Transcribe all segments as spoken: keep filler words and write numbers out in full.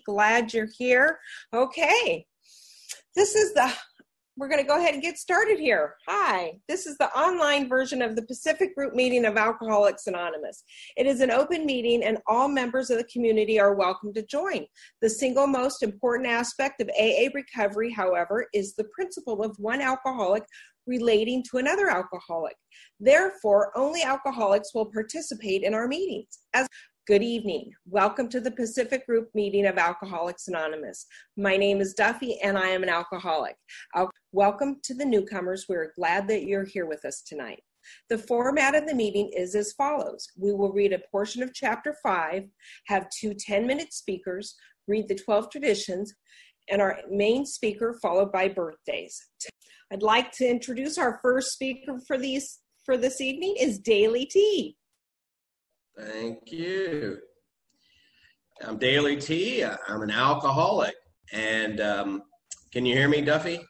Glad you're here. Okay, this is the, we're going to go ahead and get started here. Hi, this is the online version of the Pacific Group meeting of Alcoholics Anonymous. It is an open meeting and all members of the community are welcome to join. The single most important aspect of A A recovery, however, is the principle of one alcoholic relating to another alcoholic. Therefore, only alcoholics will participate in our meetings. As Good evening. Welcome to the Pacific Group meeting of Alcoholics Anonymous. My name is Duffy and I am an alcoholic. I'll welcome to the newcomers. We're glad that you're here with us tonight. The format of the meeting is as follows. We will read a portion of chapter five, have two ten-minute speakers, read the twelve traditions, and our main speaker followed by birthdays. I'd like to introduce our first speaker for these for this evening is Daly T. Thank you. I'm Daly T. I'm an alcoholic. And um, can you hear me, Duffy?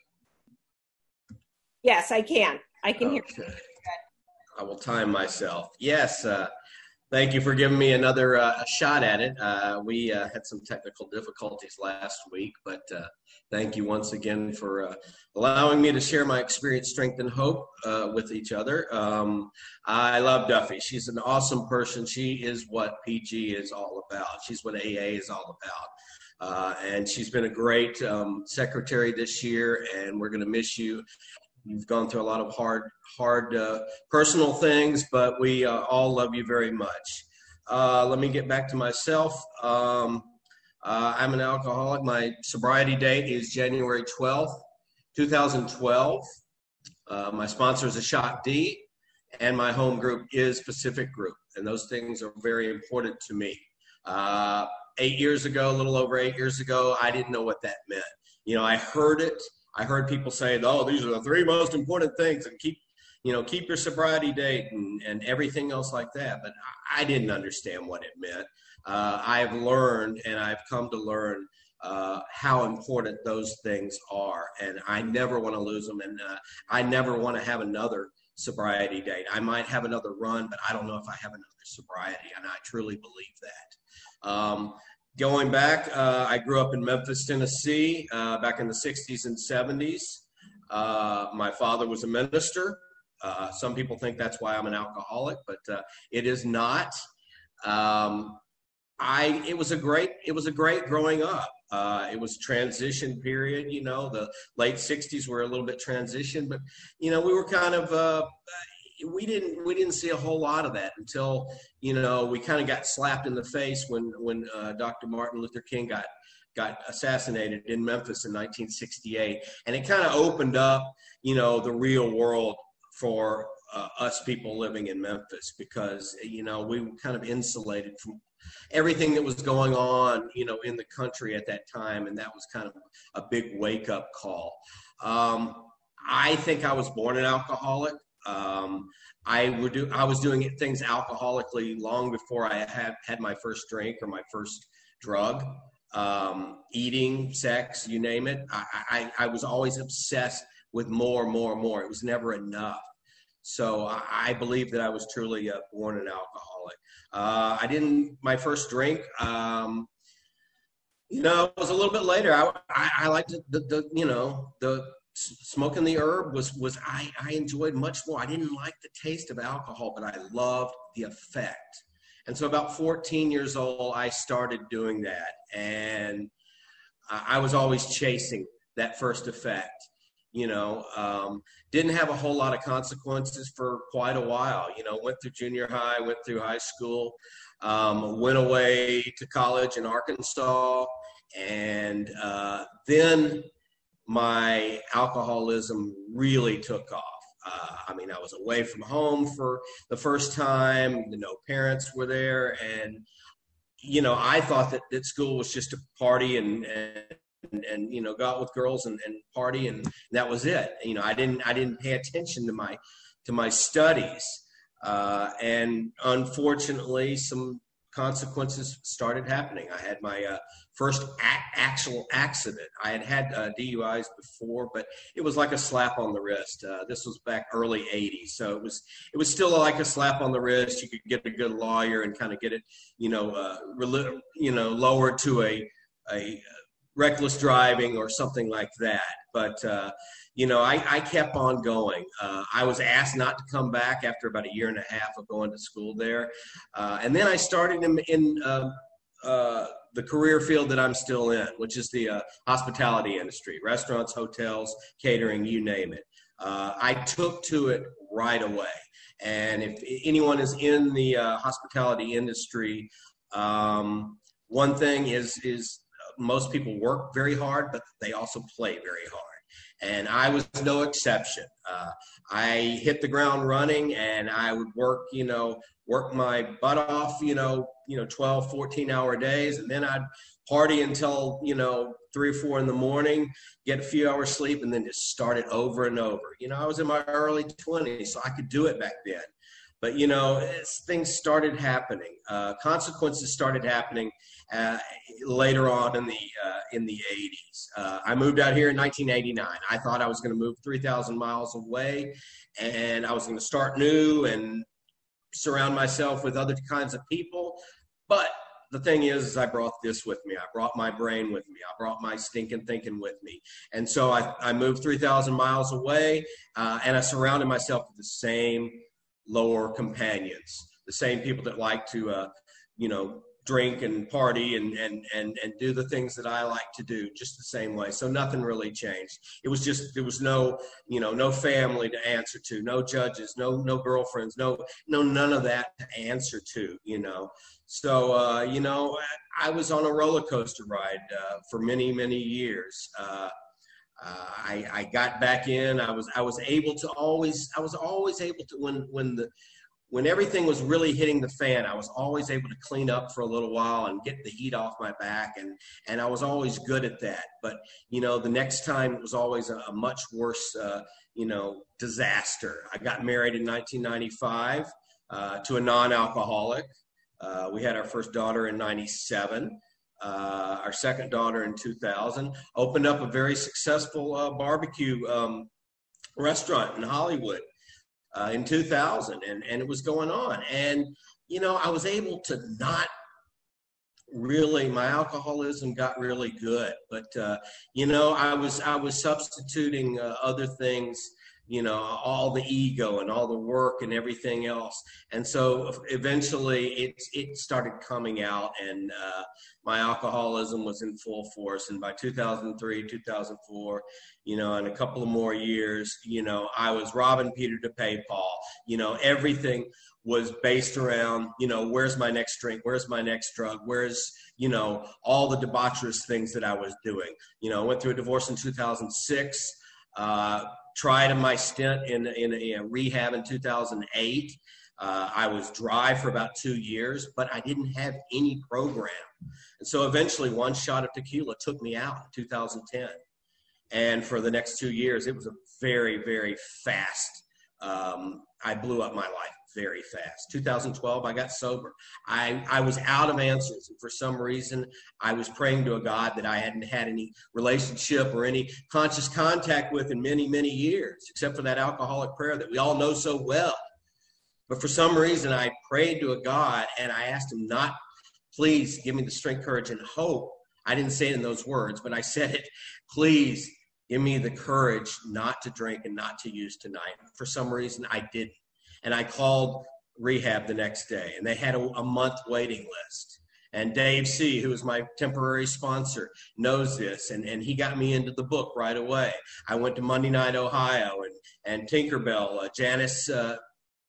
Yes, I can. I can okay. hear you. I will time myself. Yes. Uh, thank you for giving me another uh, shot at it. Uh, we uh, had some technical difficulties last week, but uh, thank you once again for uh, allowing me to share my experience, strength, and hope uh, with each other. Um, I love Duffy. She's an awesome person. She is what P G is all about. She's what A A is all about. Uh, and she's been a great um, secretary this year, and we're going to miss you. You've gone through a lot of hard, hard uh, personal things, but we uh, all love you very much. Uh, let me get back to myself. Um, uh, I'm an alcoholic. My sobriety date is January twelfth, two thousand twelve. Uh, my sponsor is A Shot D, and my home group is Pacific Group, and those things are very important to me. Uh, eight years ago, a little over eight years ago, I didn't know what that meant. You know, I heard it. I heard people say, oh, these are the three most important things, and keep, you know, keep your sobriety date and, and everything else like that. But I didn't understand what it meant. Uh, I've learned and I've come to learn uh, how important those things are. And I never want to lose them. And uh, I never want to have another sobriety date. I might have another run, but I don't know if I have another sobriety. And I truly believe that. Um, Going back, uh, I grew up in Memphis, Tennessee, uh, back in the sixties and seventies. Uh, my father was a minister. Uh, some people think that's why I'm an alcoholic, but uh, it is not. Um, I it was a great it was a great growing up. Uh, it was transition period, you know. The late sixties were a little bit transition, but you know we were kind of. Uh, We didn't we didn't see a whole lot of that until, you know, we kind of got slapped in the face when when uh, Doctor Martin Luther King got got assassinated in Memphis in nineteen sixty-eight, and it kind of opened up, you know, the real world for uh, us people living in Memphis, because you know we were kind of insulated from everything that was going on, you know, in the country at that time, and that was kind of a big wake up call. Um, I think I was born an alcoholic. Um, I would do, I was doing things alcoholically long before I had had my first drink or my first drug, um, eating, sex, you name it. I, I, I was always obsessed with more, more, more. It was never enough. So I, I believe that I was truly uh, born an alcoholic. Uh, I didn't, my first drink, um, you know, it was a little bit later. I, I, I liked the, the, you know, the, smoking the herb was, was I, I enjoyed much more. I didn't like the taste of alcohol, but I loved the effect. And so about fourteen years old, I started doing that. And I was always chasing that first effect, you know, um, didn't have a whole lot of consequences for quite a while, you know, went through junior high, went through high school, um, went away to college in Arkansas. And uh, then my alcoholism really took off. Uh, I mean, I was away from home for the first time. No parents were there. And, you know, I thought that, that school was just a party and, and, and you know, go out with girls and, and party. And that was it. You know, I didn't, I didn't pay attention to my, to my studies. Uh, and unfortunately, some consequences started happening. I had my uh, first a- actual accident. I had had uh, D U Is before, but it was like a slap on the wrist. Uh, this was back early eighties, so it was it was still like a slap on the wrist. You could get a good lawyer and kind of get it, you know, uh, rel- you know, lowered to a a reckless driving or something like that. But, uh, you know, I, I kept on going. Uh, I was asked not to come back after about a year and a half of going to school there. Uh, and then I started in, in uh, uh, the career field that I'm still in, which is the uh, hospitality industry, restaurants, hotels, catering, you name it. Uh, I took to it right away. And if anyone is in the uh, hospitality industry, um, one thing is, is most people work very hard, but they also play very hard. And I was no exception. Uh, I hit the ground running, and I would work, you know, work my butt off, you know, you know, twelve, fourteen hour days. And then I'd party until, you know, three or four in the morning, get a few hours sleep, and then just start it over and over. You know, I was in my early twenties, so I could do it back then. But, you know, things started happening. Uh, consequences started happening uh, later on in the uh, in the eighties. Uh, I moved out here in nineteen eighty-nine. I thought I was going to move three thousand miles away, and I was going to start new and surround myself with other kinds of people. But the thing is, is I brought this with me. I brought my brain with me. I brought my stinking thinking with me. And so I, I moved three thousand miles away, uh, and I surrounded myself with the same lower companions, the same people that like to, uh, you know, drink and party and, and, and, and do the things that I like to do just the same way. So nothing really changed. It was just, there was no, you know, no family to answer to, no judges, no, no girlfriends, no, no, none of that to answer to, you know. So, uh, you know, I was on a roller coaster ride uh, for many, many years. Uh, Uh, I, I got back in. I was I was able to always I was always able to when when the when everything was really hitting the fan, I was always able to clean up for a little while and get the heat off my back, and and I was always good at that. But you know, the next time it was always a, a much worse uh, you know disaster. I got married in nineteen ninety-five uh, to a non-alcoholic. Uh, we had our first daughter in ninety-seven. Uh, our second daughter in two thousand, opened up a very successful uh, barbecue um, restaurant in Hollywood uh, in two thousand, and, and it was going on. And, you know, I was able to not really, my alcoholism got really good, but, uh, you know, I was, I was substituting uh, other things, you know, all the ego and all the work and everything else. And so eventually it, it started coming out, and uh, my alcoholism was in full force. And by two thousand three, two thousand four, you know, in a couple of more years, you know, I was robbing Peter to pay Paul. You know, everything was based around, you know, where's my next drink? Where's my next drug? Where's, you know, all the debaucherous things that I was doing. You know, I went through a divorce in two thousand six. Uh, tried my stint in, in, in a rehab in two thousand eight. Uh, I was dry for about two years, but I didn't have any program. And so eventually one shot of tequila took me out in two thousand ten. And for the next two years, it was a very, very fast. Um, I blew up my life very fast. two thousand twelve, I got sober. I, I was out of answers. And for some reason, I was praying to a God that I hadn't had any relationship or any conscious contact with in many, many years, except for that alcoholic prayer that we all know so well. But for some reason, I prayed to a God, and I asked him not, please give me the strength, courage, and hope. I didn't say it in those words, but I said it, please give me the courage not to drink and not to use tonight. For some reason, I didn't. And I called rehab the next day, and they had a, a month waiting list. And Dave C., who is my temporary sponsor, knows this, and, and he got me into the book right away. I went to Monday Night Ohio, and, and Tinkerbell, uh, Janice, uh,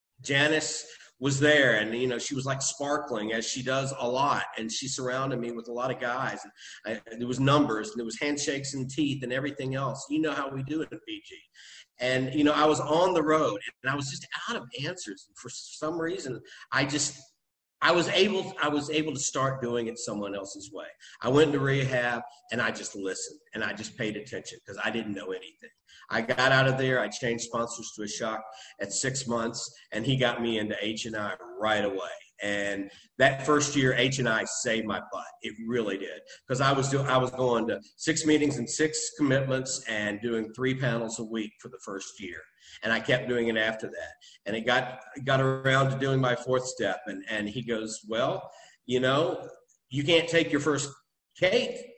Janice was there, and, you know, she was like sparkling, as she does a lot, and she surrounded me with a lot of guys. And I, there was numbers, and there was handshakes and teeth and everything else. You know how we do it in P G. And, you know, I was on the road, and I was just out of answers. And for some reason, I just, I was able, I was able to start doing it someone else's way. I went into rehab, and I just listened, and I just paid attention because I didn't know anything. I got out of there. I changed sponsors to Ashok at six months, and he got me into H and I right away. And that first year, H and I saved my butt. It really did, because I was doing, I was going to six meetings and six commitments and doing three panels a week for the first year, and I kept doing it after that. And it got got around to doing my fourth step, and and he goes, well, you know, you can't take your first cake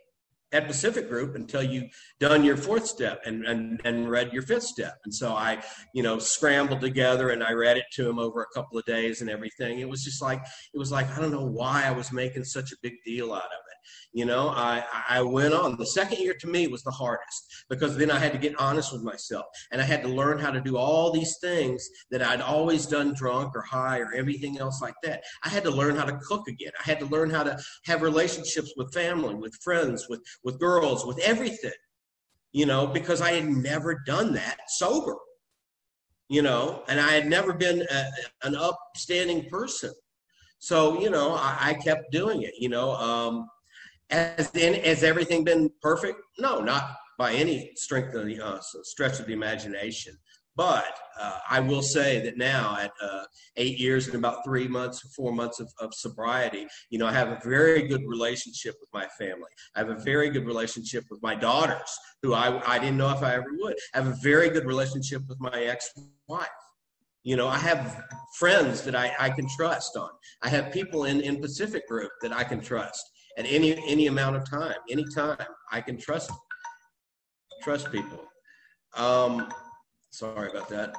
at Pacific Group until you done your fourth step and, and, and read your fifth step. And so I, you know, scrambled together and I read it to him over a couple of days and everything. It was just like, it was like, I don't know why I was making such a big deal out of it. You know, I, I went on. The second year to me was the hardest because then I had to get honest with myself and I had to learn how to do all these things that I'd always done drunk or high or everything else like that. I had to learn how to cook again. I had to learn how to have relationships with family, with friends, with, with girls, with everything, you know, because I had never done that sober, you know, and I had never been a, an upstanding person. So, you know, I, I kept doing it, you know, um, Has, has everything been perfect? No, not by any strength of the, uh, stretch of the imagination. But uh, I will say that now at uh, eight years and about three months, four months of, of sobriety, you know, I have a very good relationship with my family. I have a very good relationship with my daughters, who I, I didn't know if I ever would. I have a very good relationship with my ex-wife. You know, I have friends that I, I can trust on. I have people in, in Pacific Group that I can trust. At any any amount of time, any time, I can trust trust people. Um, sorry about that.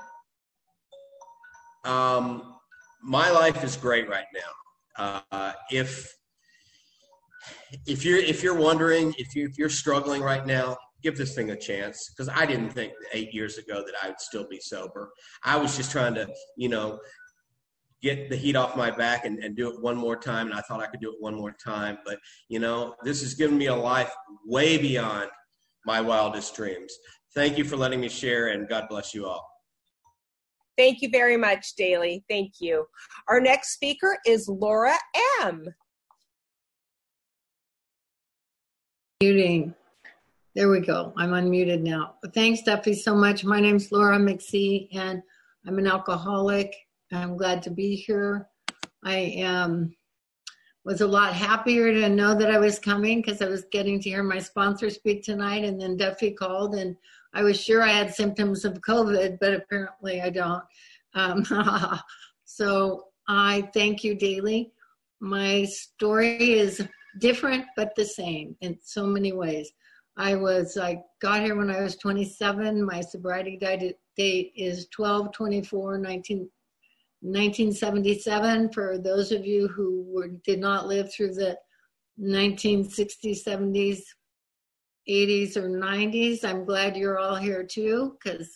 Um, my life is great right now. Uh, if if you're if you're wondering, if you if you're struggling right now, give this thing a chance. Because I didn't think eight years ago that I would still be sober. I was just trying to, you know, get the heat off my back and, and do it one more time. And I thought I could do it one more time. But, you know, this has given me a life way beyond my wildest dreams. Thank you for letting me share, and God bless you all. Thank you very much, Daly. Thank you. Our next speaker is Laura M. Muting. There we go. I'm unmuted now. Thanks, Duffy, so much. My name's Laura McSee, and I'm an alcoholic. I'm glad to be here. I um, was a lot happier to know that I was coming because I was getting to hear my sponsor speak tonight, and then Duffy called, and I was sure I had symptoms of COVID, but apparently I don't. Um, so I thank you, Daly. My story is different but the same in so many ways. I was, I got here when I was twenty-seven. My sobriety date is twelve twenty-four nineteen seventy-seven. For those of you who were, did not live through the nineteen sixties, seventies, eighties, or nineties, I'm glad you're all here too, because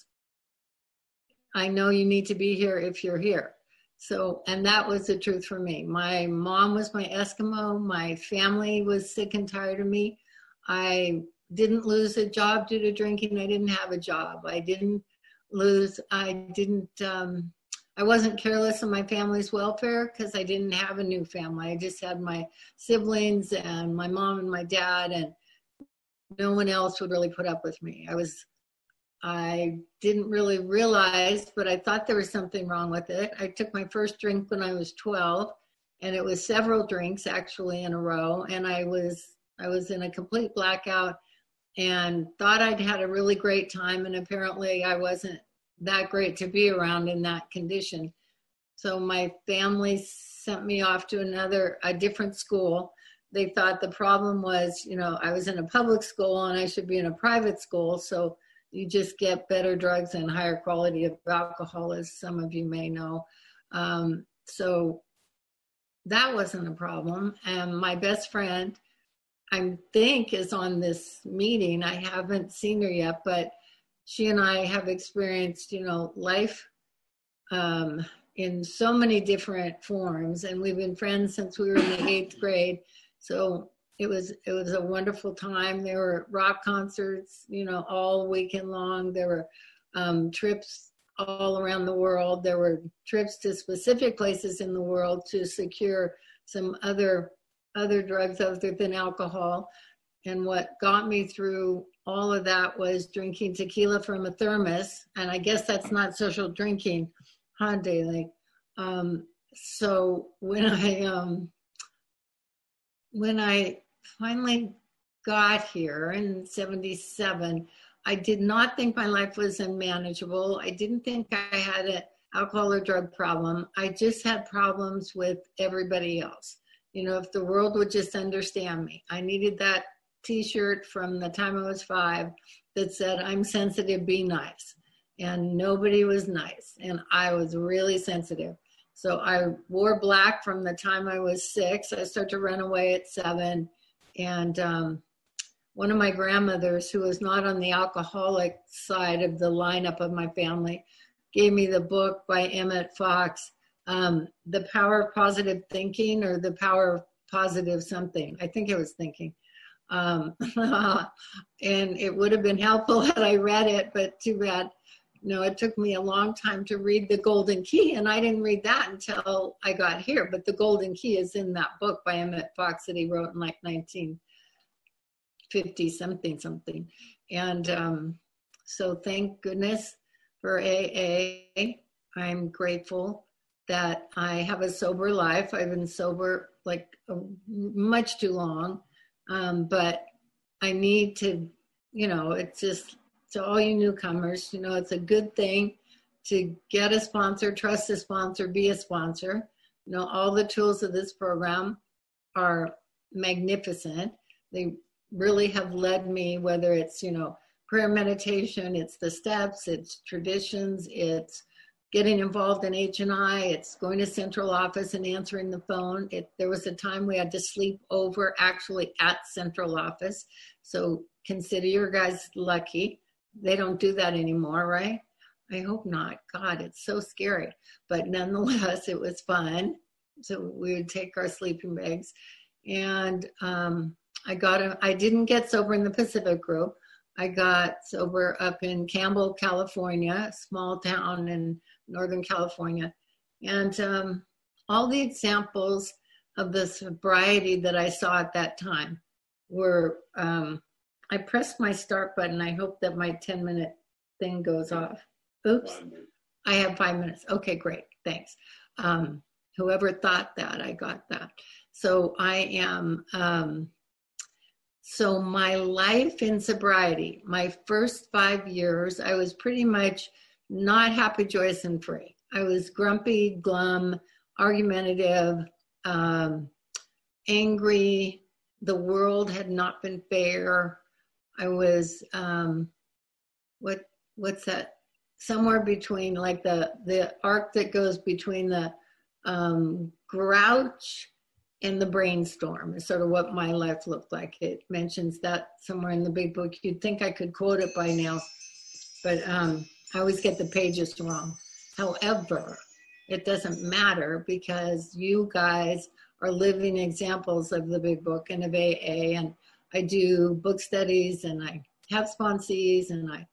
I know you need to be here if you're here. So, and that was the truth for me. My mom was my Eskimo. My family was sick and tired of me. I didn't lose a job due to drinking. I didn't have a job. I didn't lose, I didn't, um, I wasn't careless of my family's welfare because I didn't have a new family. I just had my siblings and my mom and my dad, and no one else would really put up with me. I was, I didn't really realize, but I thought there was something wrong with it. I took my first drink when I was twelve, and it was several drinks actually in a row. And I was, I was in a complete blackout and thought I'd had a really great time. And apparently I wasn't that great to be around in that condition. So my family sent me off to another, a different school. They thought the problem was, you know, I was in a public school and I should be in a private school. So you just get better drugs and higher quality of alcohol, as some of you may know. Um, so that wasn't a problem. And my best friend, I think, is on this meeting. I haven't seen her yet, but she and I have experienced, you know, life um, in so many different forms, and we've been friends since we were in the eighth grade. So it was it was a wonderful time. There were rock concerts, you know, all weekend long. There were um, trips all around the world. There were trips to specific places in the world to secure some other other drugs other than alcohol. And what got me through all of that was drinking tequila from a thermos. And I guess that's not social drinking, huh, Daly? Um, so when I um, when I finally got here in seventy-seven, I did not think my life was unmanageable. I didn't think I had an alcohol or drug problem. I just had problems with everybody else. You know, if the world would just understand me. I needed that t-shirt from the time I was five that said, I'm sensitive, be nice. And nobody was nice. And I was really sensitive. So I wore black from the time I was six. I started to run away at seven. And um, one of my grandmothers, who was not on the alcoholic side of the lineup of my family, gave me the book by Emmett Fox, um, The Power of Positive Thinking, or The Power of Positive something. I think it was thinking. Um, and it would have been helpful had I read it, but too bad. No, it took me a long time to read The Golden Key, and I didn't read that until I got here. But The Golden Key is in that book by Emmett Fox that he wrote in like nineteen fifty something something. And um, so thank goodness for A A. I'm grateful that I have a sober life. I've been sober like uh, much too long, um, but I need to, you know, it's just, to all you newcomers, you know, it's a good thing to get a sponsor, trust a sponsor, be a sponsor. You know, all the tools of this program are magnificent. They really have led me, whether it's, you know, prayer meditation, it's the steps, it's traditions, it's getting involved in H and I, it's going to central office and answering the phone. It, there was a time we had to sleep over actually at central office. So consider your guys lucky. They don't do that anymore, right? I hope not. God, it's so scary. But nonetheless, it was fun. So we would take our sleeping bags. And um, I got, a, I didn't get sober in the Pacific group. I got sober up in Campbell, California, a small town in Northern California. And um, all the examples of the sobriety that I saw at that time were, um, I pressed my start button. I hope that my ten minute thing goes off. Oops, I have five minutes. Okay, great, thanks. Um, whoever thought that, I got that. So I am, um, so my life in sobriety, my first five years, I was pretty much not happy, joyous, and free. I was grumpy, glum, argumentative, um, angry. The world had not been fair. I was, um, what, what's that? Somewhere between like the, the arc that goes between the um, grouch and the brainstorm is sort of what my life looked like. It mentions that somewhere in the big book. You'd think I could quote it by now, but um, I always get the pages wrong. However, it doesn't matter because you guys are living examples of the big book and of A A, and I do book studies and I have sponsees and I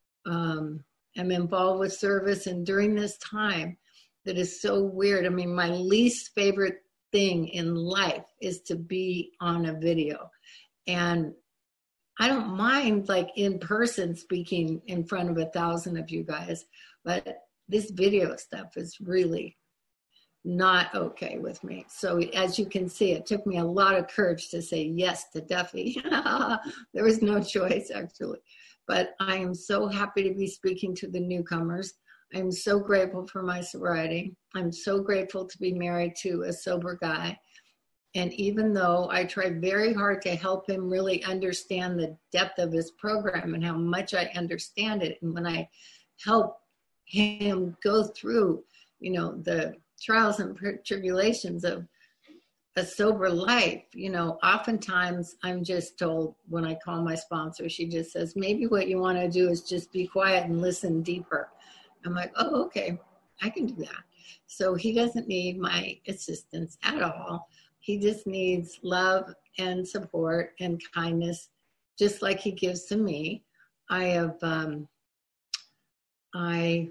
um, am involved with service. And during this time that is so weird, I mean, my least favorite thing in life is to be on a video. And I don't mind like in person speaking in front of a thousand of you guys, but this video stuff is really not okay with me. So as you can see, it took me a lot of courage to say yes to Duffy. There was no choice actually, but I am so happy to be speaking to the newcomers. I'm so grateful for my sobriety. I'm so grateful to be married to a sober guy. And even though I tried very hard to help him really understand the depth of his program and how much I understand it, and when I help him go through, you know, the trials and tribulations of a sober life, you know, oftentimes I'm just told when I call my sponsor, she just says, maybe what you want to do is just be quiet and listen deeper. I'm like, oh, okay, I can do that. So he doesn't need my assistance at all. He just needs love and support and kindness, just like he gives to me. I have, um, I,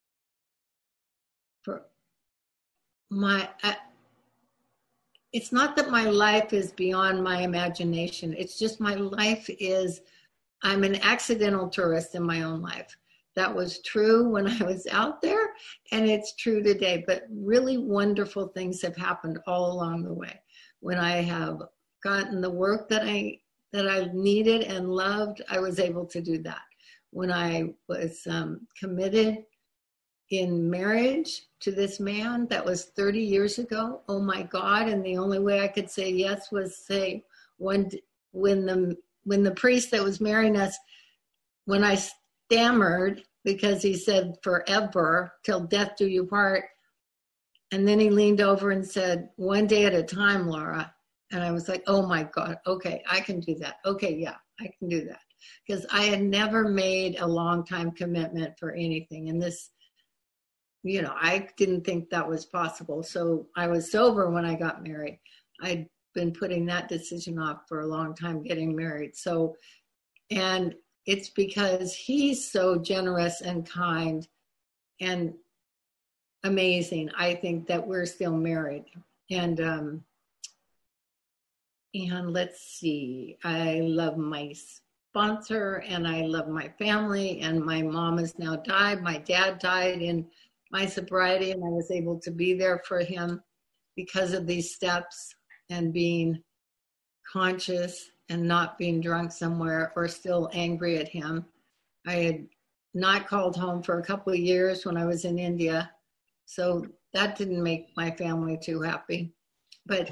for my, I, it's not that my life is beyond my imagination. It's just my life is, I'm an accidental tourist in my own life. That was true when I was out there, and it's true today. But really wonderful things have happened all along the way. When I have gotten the work that I that I needed and loved, I was able to do that. When I was um, committed in marriage to this man, that was thirty years ago. Oh my God! And the only way I could say yes was say when when the when the priest that was marrying us, when I stammered, because he said forever, till death do you part. And then he leaned over and said, one day at a time, Laura. And I was like, oh my God, okay, I can do that. Okay, yeah, I can do that. Because I had never made a long time commitment for anything. And this, you know, I didn't think that was possible. So I was sober when I got married. I'd been putting that decision off for a long time, getting married. So, and it's because he's so generous and kind and amazing, I think, that we're still married. And, um, and let's see, I love my sponsor and I love my family, and my mom has now died. My dad died in my sobriety, and I was able to be there for him because of these steps and being conscious and not being drunk somewhere or still angry at him. I had not called home for a couple of years when I was in India, so that didn't make my family too happy. But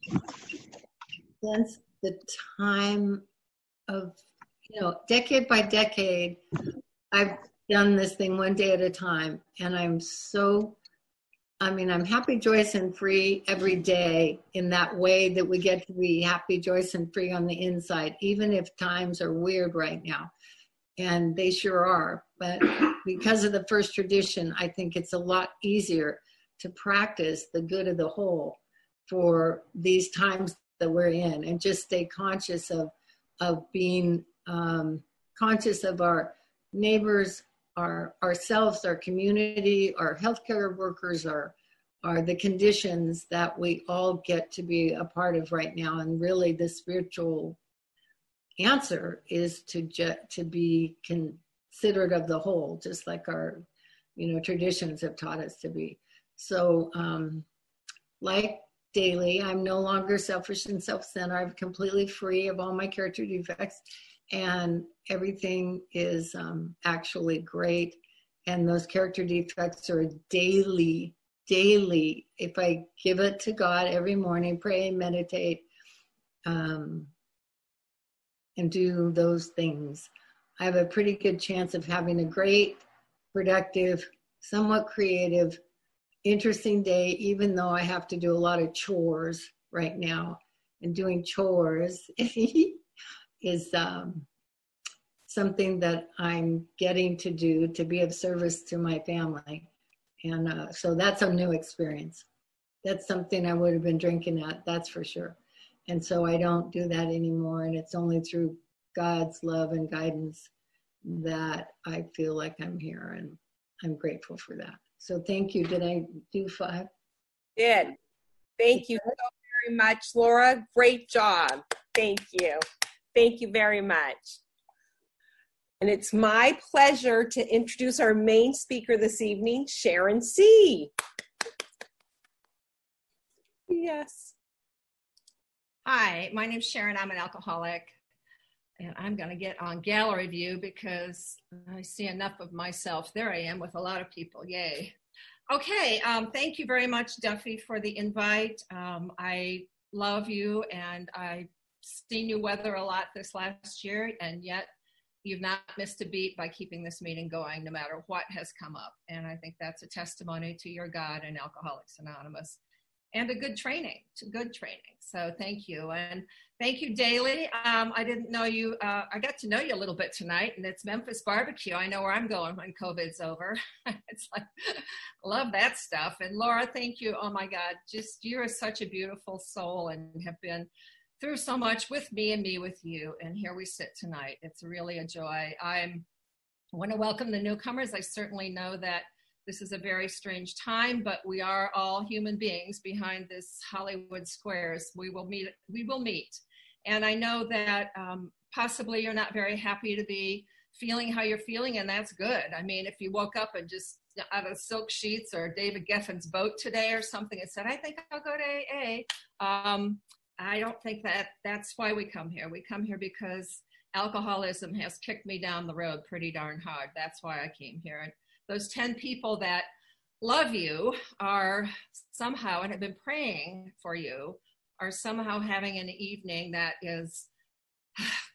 since the time of, you know, decade by decade, I've done this thing one day at a time. And I'm so, I mean, I'm happy, joyous, and free every day in that way that we get to be happy, joyous, and free on the inside, even if times are weird right now. And they sure are. But because of the first tradition, I think it's a lot easier to practice the good of the whole for these times that we're in, and just stay conscious of, of being um, conscious of our neighbors, our ourselves, our community, our healthcare workers, our are the conditions that we all get to be a part of right now. And really the spiritual answer is to ju- to be considerate of the whole, just like our, you know, traditions have taught us to be. So um, like Daly, I'm no longer selfish and self-centered. I'm completely free of all my character defects, and everything is um, actually great. And those character defects are daily, daily. If I give it to God every morning, pray and meditate, um, and do those things, I have a pretty good chance of having a great, productive, somewhat creative, interesting day, even though I have to do a lot of chores right now. And doing chores is um, something that I'm getting to do to be of service to my family. And uh, so that's a new experience. That's something I would have been drinking at, that's for sure. And so I don't do that anymore. And it's only through God's love and guidance that I feel like I'm here, and I'm grateful for that. So thank you. Did I do five? Did. Thank you so very much, Laura. Great job. Thank you. Thank you very much. And it's my pleasure to introduce our main speaker this evening, Sharon C. Yes. Hi, my name's Sharon. I'm an alcoholic, and I'm going to get on gallery view because I see enough of myself. There I am with a lot of people. Yay. Okay. Um, thank you very much, Duffy, for the invite. Um, I love you, and I've seen you weather a lot this last year, and yet you've not missed a beat by keeping this meeting going no matter what has come up. And I think that's a testimony to your God and Alcoholics Anonymous, and a good training, to good training. So thank you. And thank you, Daly. Um, I didn't know you, uh, I got to know you a little bit tonight, and it's Memphis Barbecue. I know where I'm going when COVID's over. It's like, love that stuff. And Laura, thank you. Oh my God, just, you're such a beautiful soul and have been through so much with me and me with you. And here we sit tonight. It's really a joy. I'm, I want to welcome the newcomers. I certainly know that this is a very strange time, but we are all human beings behind this Hollywood squares. We will meet, we will meet. And I know that um, possibly you're not very happy to be feeling how you're feeling, and that's good. I mean, if you woke up and just out of silk sheets or David Geffen's boat today or something and said, I think I'll go to A A, um, I don't think that that's why we come here. We come here because alcoholism has kicked me down the road pretty darn hard. That's why I came here. And those ten people that love you are somehow, and have been praying for you, are somehow having an evening that is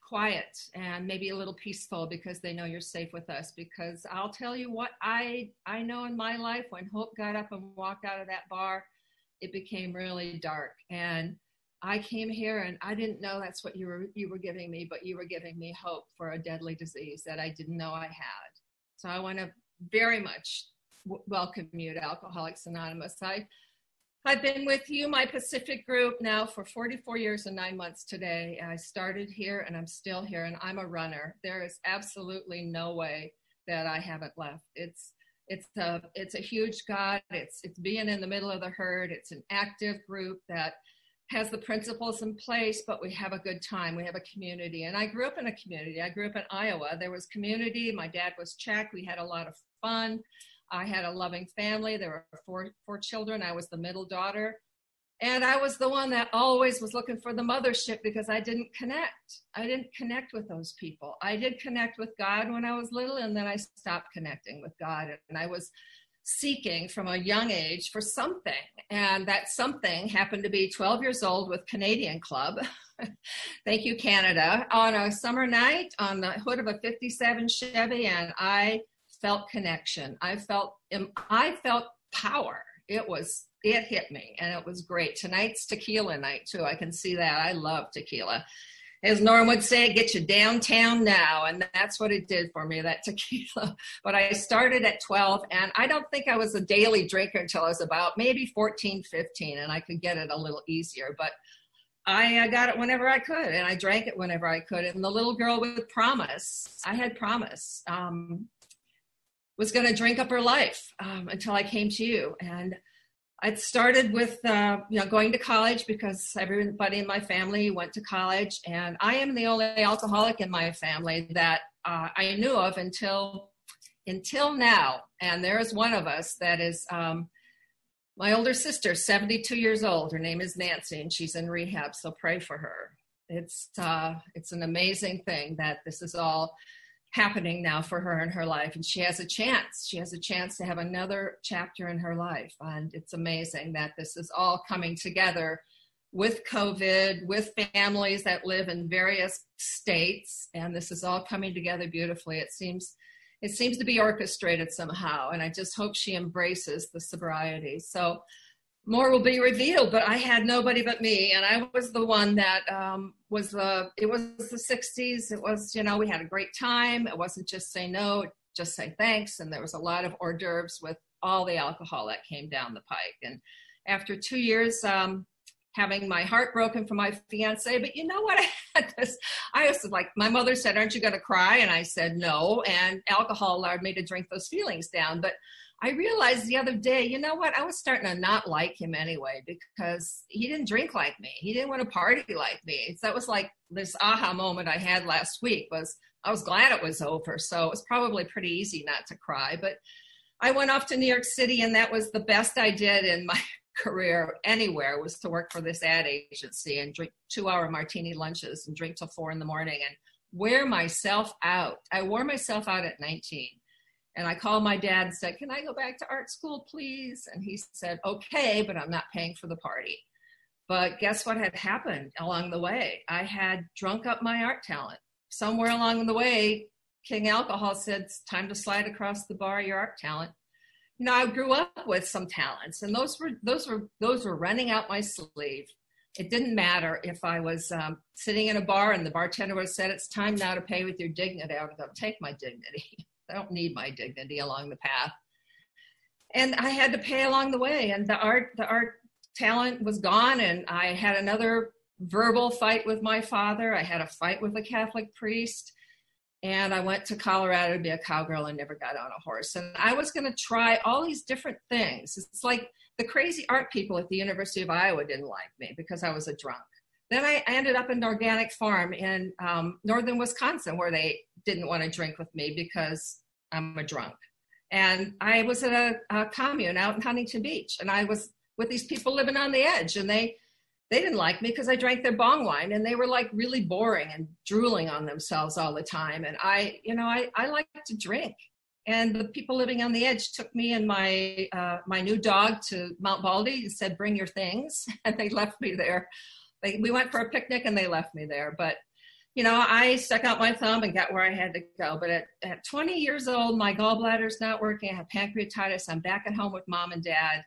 quiet and maybe a little peaceful because they know you're safe with us. Because I'll tell you what I, I know in my life, when Hope got up and walked out of that bar, it became really dark. And I came here and I didn't know that's what you were, you were giving me, but you were giving me hope for a deadly disease that I didn't know I had. So I want to very much w- welcome you to Alcoholics Anonymous. I, I've been with you, my Pacific group, now for forty-four years and nine months today. I started here and I'm still here, and I'm a runner. There is absolutely no way that I haven't left. It's it's a it's a huge God. It's it's being in the middle of the herd. It's an active group that has the principles in place, but we have a good time. We have a community. And I grew up in a community. I grew up in Iowa. There was community. My dad was Czech. We had a lot of fun. I had a loving family. There were four, four children. I was the middle daughter. And I was the one that always was looking for the mothership because I didn't connect. I didn't connect with those people. I did connect with God when I was little, and then I stopped connecting with God. And I was seeking from a young age for something. And that something happened to be twelve years old with Canadian Club. Thank you, Canada. On a summer night on the hood of a fifty-seven Chevy, and I felt connection. I felt, I felt power. It was, it hit me, and it was great. Tonight's tequila night too. I can see that. I love tequila. As Norm would say, get you downtown now. And that's what it did for me, that tequila. But I started at twelve, and I don't think I was a daily drinker until I was about maybe fourteen, fifteen, and I could get it a little easier. But I, I got it whenever I could, and I drank it whenever I could. And the little girl with promise, I had promise, um, was going to drink up her life um, until I came to you. And I started with, uh, you know, going to college because everybody in my family went to college. And I am the only alcoholic in my family that uh, I knew of until, until now. And there is one of us that is um, my older sister, seventy-two years old. Her name is Nancy, and she's in rehab. So pray for her. It's, uh, it's an amazing thing that this is all happening now for her in her life, and she has a chance she has a chance to have another chapter in her life. And it's amazing that this is all coming together with COVID, with families that live in various states, and this is all coming together beautifully. It seems it seems to be orchestrated somehow, and I just hope she embraces the sobriety. So more will be revealed, but I had nobody but me, and I was the one that um, was the, it was the sixties. It was, you know, we had a great time. It wasn't just say no, just say thanks, and there was a lot of hors d'oeuvres with all the alcohol that came down the pike. And after two years, um, having my heart broken for my fiance, but you know what, I had this, I was like, my mother said, aren't you going to cry? And I said, no, and alcohol allowed me to drink those feelings down. But I realized the other day, you know what, I was starting to not like him anyway, because he didn't drink like me. He didn't want to party like me. So that was like this aha moment I had last week. Was I was glad it was over. So it was probably pretty easy not to cry. But I went off to New York City, and that was the best I did in my career anywhere, was to work for this ad agency and drink two hour martini lunches and drink till four in the morning and wear myself out. I wore myself out at nineteen. And I called my dad and said, can I go back to art school, please? And he said, okay, but I'm not paying for the party. But guess what had happened along the way? I had drunk up my art talent. Somewhere along the way, King Alcohol said, it's time to slide across the bar your art talent. You know, I grew up with some talents, and those were those were those were running out my sleeve. It didn't matter if I was um, sitting in a bar and the bartender would have said, it's time now to pay with your dignity. I would go, take my dignity. I don't need my dignity along the path. And I had to pay along the way, and the art, the art talent was gone. And I had another verbal fight with my father. I had a fight with a Catholic priest, and I went to Colorado to be a cowgirl and never got on a horse. And I was going to try all these different things. It's like the crazy art people at the University of Iowa didn't like me because I was a drunk. Then I ended up in an organic farm in um, northern Wisconsin, where they didn't want to drink with me because I'm a drunk. And I was at a, a commune out in Huntington Beach, and I was with these people living on the edge, and they they didn't like me because I drank their bong wine, and they were like really boring and drooling on themselves all the time. And I, you know, I, I like to drink. And the people living on the edge took me and my uh, my new dog to Mount Baldy and said, bring your things. And they left me there. They, we went for a picnic and they left me there. But you know, I stuck out my thumb and got where I had to go. But at, at twenty years old, my gallbladder's not working. I have pancreatitis. I'm back at home with mom and dad.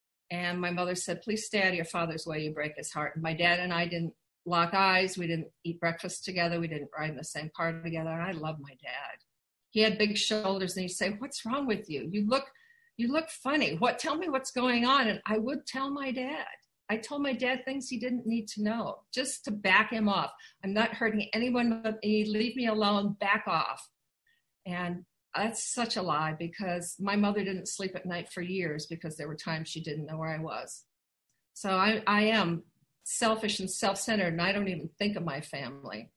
And my mother said, please stay out of your father's way. You break his heart. And my dad and I didn't lock eyes. We didn't eat breakfast together. We didn't ride in the same car together. And I love my dad. He had big shoulders and he'd say, what's wrong with you? You look, you look funny. What, tell me what's going on. And I would tell my dad. I told my dad things he didn't need to know, just to back him off. I'm not hurting anyone but me. Leave me alone, back off. And that's such a lie, because my mother didn't sleep at night for years because there were times she didn't know where I was. So I, I am selfish and self-centered, and I don't even think of my family.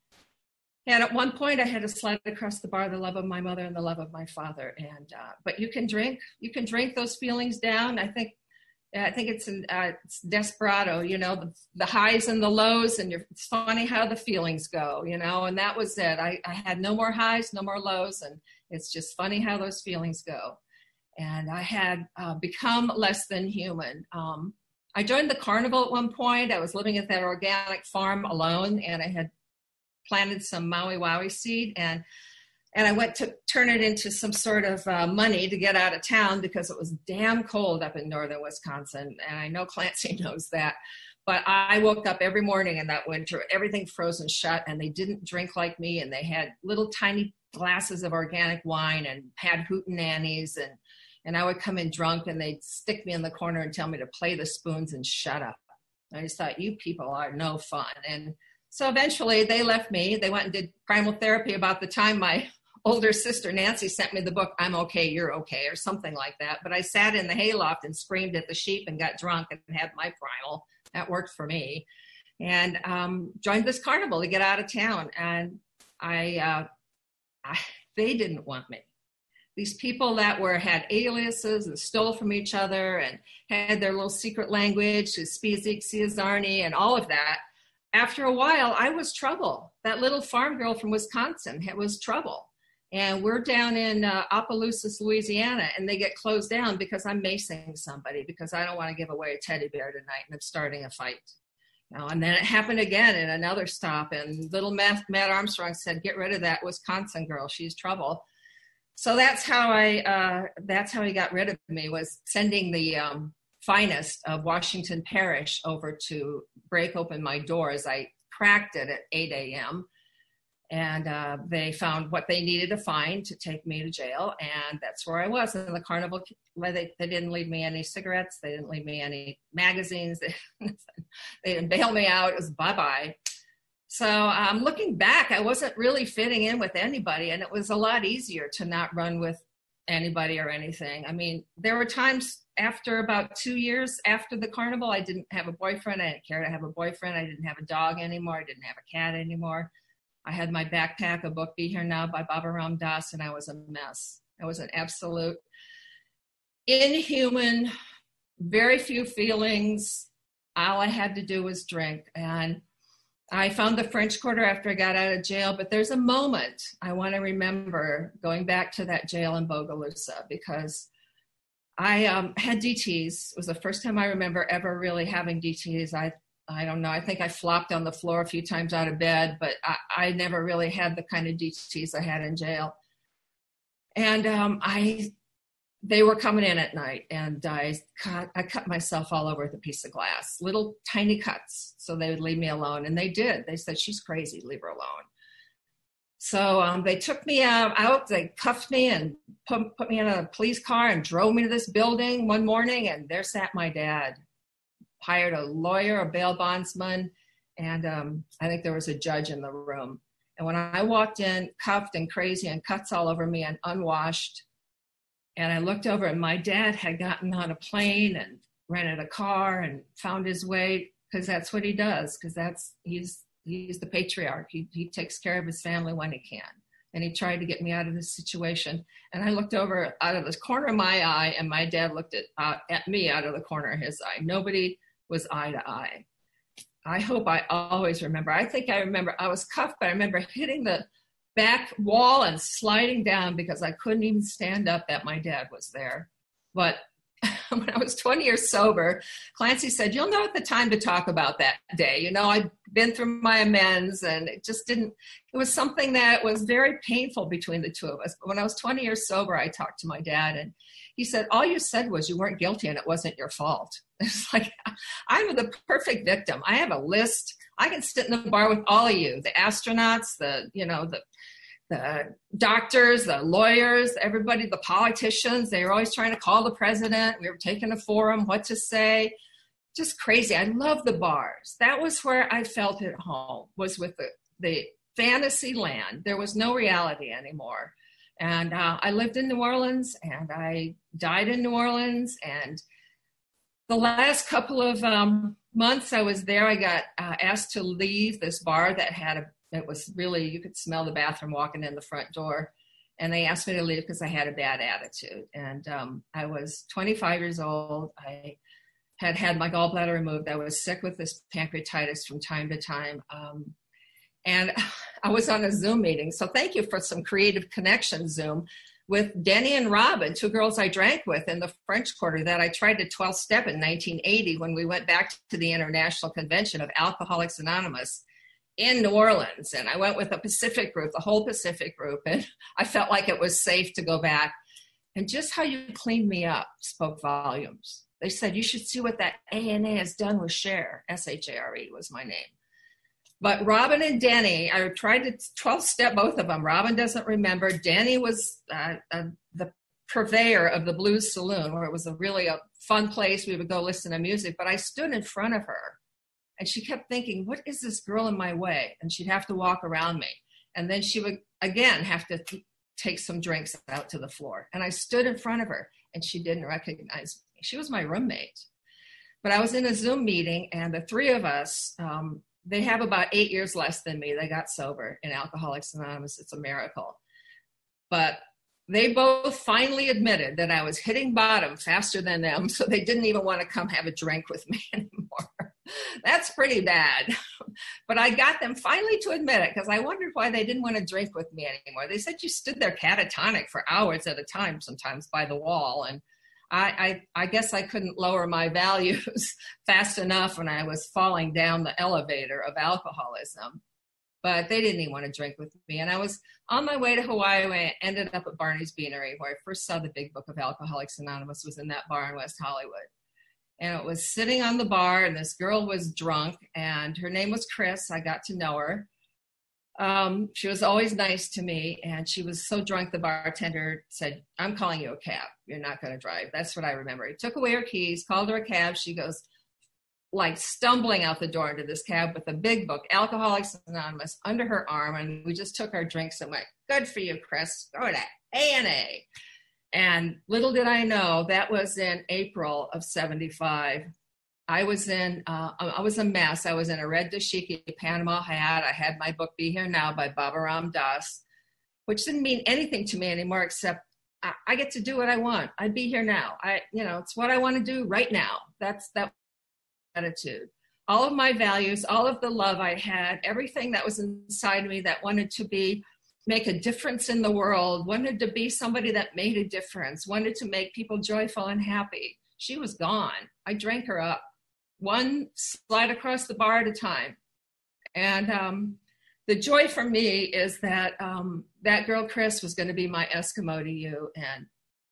And at one point I had to slide across the bar the love of my mother and the love of my father. And uh, but you can drink, you can drink those feelings down. I think I think it's an uh, it's desperado, you know, the, the highs and the lows, and you're, it's funny how the feelings go, you know, and that was it. I, I had no more highs, no more lows, and it's just funny how those feelings go. And I had uh, become less than human. Um, I joined the carnival at one point. I was living at that organic farm alone, and I had planted some Maui Wowie seed, and And I went to turn it into some sort of uh, money to get out of town because it was damn cold up in northern Wisconsin. And I know Clancy knows that. But I woke up every morning in that winter, everything frozen shut, and they didn't drink like me. And they had little tiny glasses of organic wine and had hootenannies. And, and I would come in drunk, and they'd stick me in the corner and tell me to play the spoons and shut up. I just thought, you people are no fun. And so eventually they left me. They went and did primal therapy about the time my older sister Nancy sent me the book, I'm Okay, You're Okay, or something like that. But I sat in the hayloft and screamed at the sheep and got drunk and had my primal. That worked for me. And um, joined this carnival to get out of town. And I, uh, I, they didn't want me. These people that were had aliases and stole from each other and had their little secret language, Spizik, Siazarni, and all of that. After a while, I was trouble. That little farm girl from Wisconsin was trouble. And we're down in uh, Opelousas, Louisiana, and they get closed down because I'm macing somebody because I don't want to give away a teddy bear tonight, and I'm starting a fight. You know, and then it happened again in another stop, and little Matt, Matt Armstrong said, get rid of that Wisconsin girl. She's trouble. So that's how I, uh, that's how he got rid of me, was sending the um, finest of Washington Parish over to break open my door as I cracked it at eight a.m., And uh, they found what they needed to find to take me to jail. And that's where I was in the carnival. They, they didn't leave me any cigarettes. They didn't leave me any magazines. They, they didn't bail me out. It was bye-bye. So um, looking back, I wasn't really fitting in with anybody. And it was a lot easier to not run with anybody or anything. I mean, there were times after about two years after the carnival, I didn't have a boyfriend. I didn't care to have a boyfriend. I didn't have a dog anymore. I didn't have a cat anymore. I had my backpack, a book, Be Here Now by Baba Ram Dass, and I was a mess. I was an absolute inhuman, very few feelings. All I had to do was drink. And I found the French Quarter after I got out of jail, but there's a moment I want to remember going back to that jail in Bogalusa, because I um, had D Ts. It was the first time I remember ever really having D Ts. I I don't know. I think I flopped on the floor a few times out of bed, but I, I never really had the kind of D Ts I had in jail. And um, I, they were coming in at night, and I cut, I cut myself all over with a piece of glass, little tiny cuts, so they would leave me alone. And they did. They said, she's crazy, leave her alone. So um, they took me uh, out, they cuffed me and put, put me in a police car and drove me to this building one morning, and there sat my dad. Hired a lawyer, a bail bondsman, and um, I think there was a judge in the room. And when I walked in, cuffed and crazy and cuts all over me and unwashed, and I looked over, and my dad had gotten on a plane and rented a car and found his way, because that's what he does, because that's he's he's the patriarch. He he takes care of his family when he can. And he tried to get me out of this situation. And I looked over out of the corner of my eye, and my dad looked at uh, at me out of the corner of his eye. Nobody was eye to eye. I hope I always remember. I think I remember I was cuffed, but I remember hitting the back wall and sliding down because I couldn't even stand up that my dad was there. But when I was twenty years sober, Clancy said, you'll know at the time to talk about that day. You know, I'd been through my amends, and it just didn't, it was something that was very painful between the two of us. But when I was twenty years sober, I talked to my dad, and he said, all you said was you weren't guilty and it wasn't your fault. It's like, I'm the perfect victim. I have a list. I can sit in the bar with all of you, the astronauts, the, you know, the, the doctors, the lawyers, everybody, the politicians. They were always trying to call the president. We were taking a forum, what to say. Just crazy. I love the bars. That was where I felt at home, was with the, the fantasy land. There was no reality anymore. And uh, I lived in New Orleans, and I died in New Orleans. And the last couple of um, months I was there, I got uh, asked to leave this bar that had a, it was really, you could smell the bathroom walking in the front door. And they asked me to leave because I had a bad attitude. And um, I was twenty-five years old. I had had my gallbladder removed. I was sick with this pancreatitis from time to time. Um, and I was on a Zoom meeting. So thank you for some creative connection, Zoom, with Denny and Robin, two girls I drank with in the French Quarter that I tried to twelve step in nineteen eighty when we went back to the International Convention of Alcoholics Anonymous in New Orleans. And I went with a Pacific group, the whole Pacific group. And I felt like it was safe to go back. And just how you cleaned me up spoke volumes. They said, you should see what that A N A has done with Cher. S H A R E was my name. But Robin and Denny, I tried to twelve-step both of them. Robin doesn't remember. Denny was uh, uh, the purveyor of the Blues Saloon, where it was a really a fun place. We would go listen to music. But I stood in front of her, and she kept thinking, what is this girl in my way? And she'd have to walk around me. And then she would, again, have to th- take some drinks out to the floor. And I stood in front of her, and she didn't recognize me. She was my roommate. But I was in a Zoom meeting, and the three of us, um, they have about eight years less than me. They got sober in Alcoholics Anonymous. It's a miracle. But they both finally admitted that I was hitting bottom faster than them, so they didn't even want to come have a drink with me anymore. That's pretty bad. But I got them finally to admit it, because I wondered why they didn't want to drink with me anymore. They said you stood there catatonic for hours at a time, sometimes by the wall. And I, I, I guess I couldn't lower my values fast enough when I was falling down the elevator of alcoholism. But they didn't even want to drink with me. And I was on my way to Hawaii when I ended up at Barney's Beanery, where I first saw the big book of Alcoholics Anonymous was in that bar in West Hollywood. And it was sitting on the bar, and this girl was drunk, and her name was Chris. I got to know her. Um, she was always nice to me, and she was so drunk the bartender said, I'm calling you a cab. You're not going to drive. That's what I remember. He took away her keys, called her a cab. She goes like stumbling out the door into this cab with a big book, Alcoholics Anonymous, under her arm, and we just took our drinks and went, good for you, Chris. Go to A N A. And little did I know, that was in April of seventy-five. I was in, uh, I was a mess. I was in a red dashiki Panama hat. I had my book, Be Here Now by Baba Ram Dass, which didn't mean anything to me anymore, except I, I get to do what I want. I'd be here now. I, you know, it's what I want to do right now. That's that attitude. All of my values, all of the love I had, everything that was inside me that wanted to be, make a difference in the world, wanted to be somebody that made a difference, wanted to make people joyful and happy. She was gone. I drank her up. One slide across the bar at a time. And um, the joy for me is that um, that girl, Chris, was going to be my Eskimo to you. And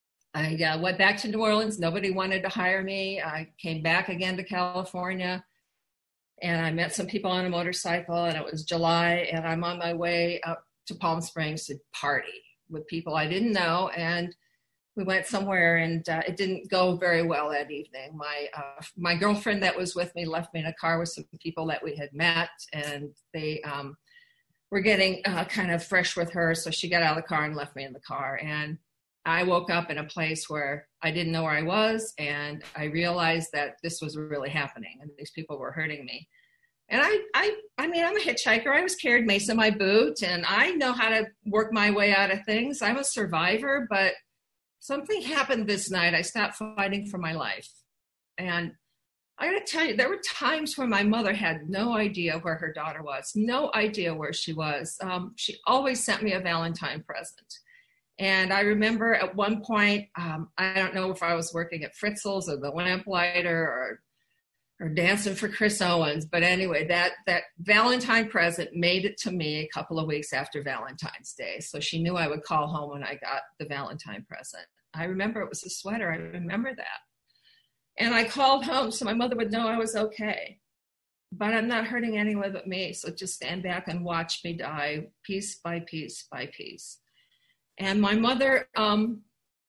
I uh, went back to New Orleans. Nobody wanted to hire me. I came back again to California, and I met some people on a motorcycle, and it was July, and I'm on my way up to Palm Springs to party with people I didn't know. And we went somewhere, and uh, it didn't go very well that evening. My uh, my girlfriend that was with me left me in a car with some people that we had met, and they um, were getting uh, kind of fresh with her. So she got out of the car and left me in the car. And I woke up in a place where I didn't know where I was, and I realized that this was really happening, and these people were hurting me. And I, I, I mean, I'm a hitchhiker. I was carried mace in my boot, and I know how to work my way out of things. I'm a survivor, but something happened this night. I stopped fighting for my life. And I got to tell you, there were times when my mother had no idea where her daughter was, no idea where she was. Um, she always sent me a Valentine present. And I remember at one point, um, I don't know if I was working at Fritzl's or the Lamplighter or or dancing for Chris Owens, but anyway, that that Valentine present made it to me a couple of weeks after Valentine's Day. So she knew I would call home when I got the Valentine present. I remember it was a sweater. I remember that. And I called home so my mother would know I was okay. But I'm not hurting anyone but me, so just stand back and watch me die piece by piece by piece. And my mother, um,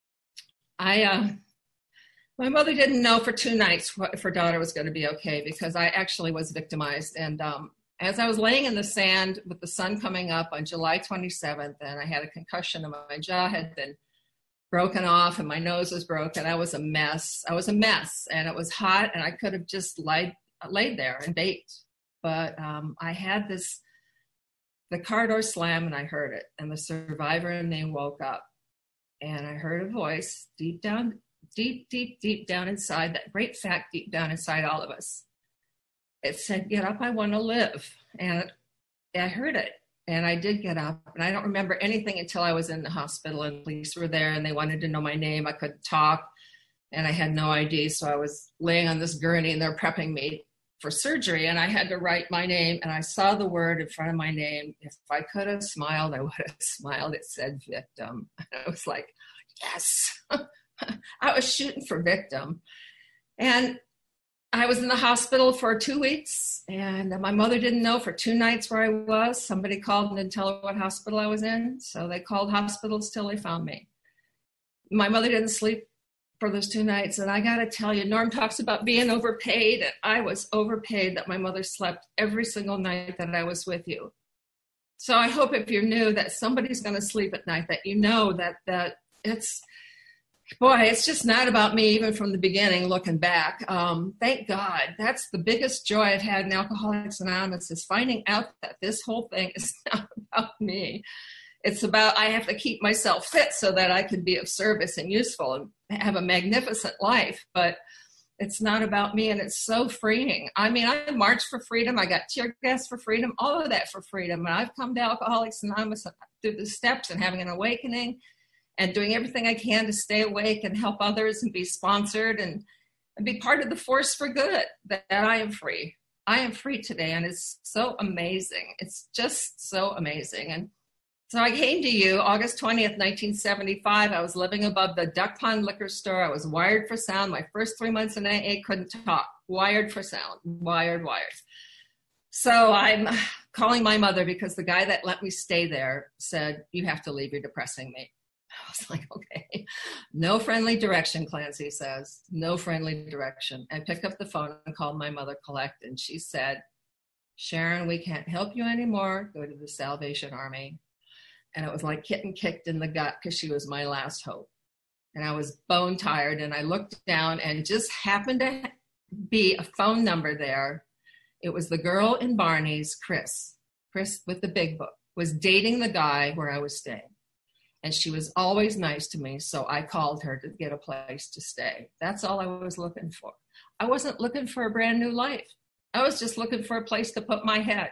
I, uh, my mother didn't know for two nights if her daughter was going to be okay because I actually was victimized. And um, as I was laying in the sand with the sun coming up on July twenty-seventh, and I had a concussion and my jaw had been broken off and my nose was broken, I was a mess. I was a mess, and it was hot, and I could have just laid, laid there and baked. But um, I had this, the car door slam, and I heard it. And the survivor and me woke up. And I heard a voice deep down, deep, deep, deep down inside, that great fact deep down inside all of us. It said, get up, I want to live. And I heard it. And I did get up. And I don't remember anything until I was in the hospital and police were there and they wanted to know my name. I couldn't talk and I had no I D. So I was laying on this gurney and they're prepping me for surgery. And I had to write my name. And I saw the word in front of my name. If I could have smiled, I would have smiled. It said victim. And I was like, yes. I was shooting for victim. And I was in the hospital for two weeks and my mother didn't know for two nights where I was. Somebody called and didn't tell her what hospital I was in. So they called hospitals till they found me. My mother didn't sleep for those two nights. And I got to tell you, Norm talks about being overpaid. And I was overpaid that my mother slept every single night that I was with you. So I hope if you're new that somebody's going to sleep at night, that you know that, that it's, boy, it's just not about me, even from the beginning, looking back. Um, thank God. That's the biggest joy I've had in Alcoholics Anonymous, is finding out that this whole thing is not about me. It's about, I have to keep myself fit so that I can be of service and useful and have a magnificent life. But it's not about me, and it's so freeing. I mean, I marched for freedom. I got tear gas for freedom, all of that for freedom. And I've come to Alcoholics Anonymous through the steps and having an awakening, and doing everything I can to stay awake and help others and be sponsored and, and be part of the force for good, that, that I am free. I am free today, and it's so amazing. It's just so amazing. And so I came to you August twentieth, nineteen seventy-five. I was living above the Duck Pond liquor store. I was wired for sound. My first three months in A A, couldn't talk. Wired for sound. Wired, wired. So I'm calling my mother because the guy that let me stay there said, you have to leave, you're depressing me. I was like, okay, no friendly direction, Clancy says, no friendly direction. I picked up the phone and called my mother, Collect, and she said, Sharon, we can't help you anymore. Go to the Salvation Army. And it was like getting kicked in the gut because she was my last hope. And I was bone tired, and I looked down and just happened to be a phone number there. It was the girl in Barney's, Chris. Chris with the big book was dating the guy where I was staying. And she was always nice to me, so I called her to get a place to stay. That's all I was looking for. I wasn't looking for a brand new life. I was just looking for a place to put my head.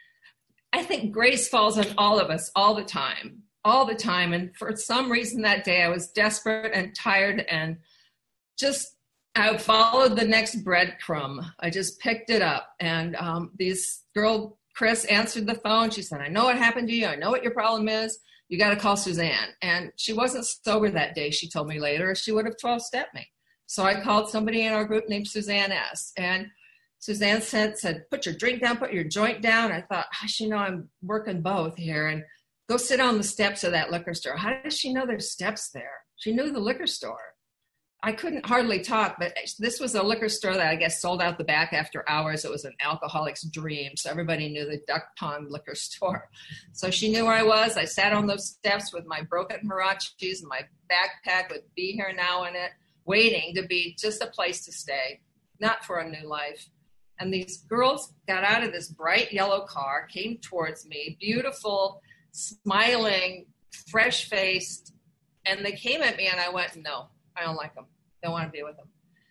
I think grace falls on all of us all the time, all the time. And for some reason that day, I was desperate and tired, and just I followed the next breadcrumb. I just picked it up, and um, this girl, Chris, answered the phone. She said, I know what happened to you. I know what your problem is. You got to call Suzanne. And she wasn't sober that day, she told me later. She would have twelve-stepped me. So I called somebody in our group named Suzanne S. And Suzanne said, said, put your drink down, put your joint down. I thought, how does she know I'm working both here? And go sit on the steps of that liquor store. How does she know there's steps there? She knew the liquor store. I couldn't hardly talk, but this was a liquor store that I guess sold out the back after hours. It was an alcoholic's dream. So everybody knew the Duck Pond liquor store. So she knew where I was. I sat on those steps with my broken Huaraches and my backpack with Be Here Now in it, waiting to be just a place to stay, not for a new life. And these girls got out of this bright yellow car, came towards me, beautiful, smiling, fresh-faced, and they came at me and I went, no. I don't like them. Don't want to be with them.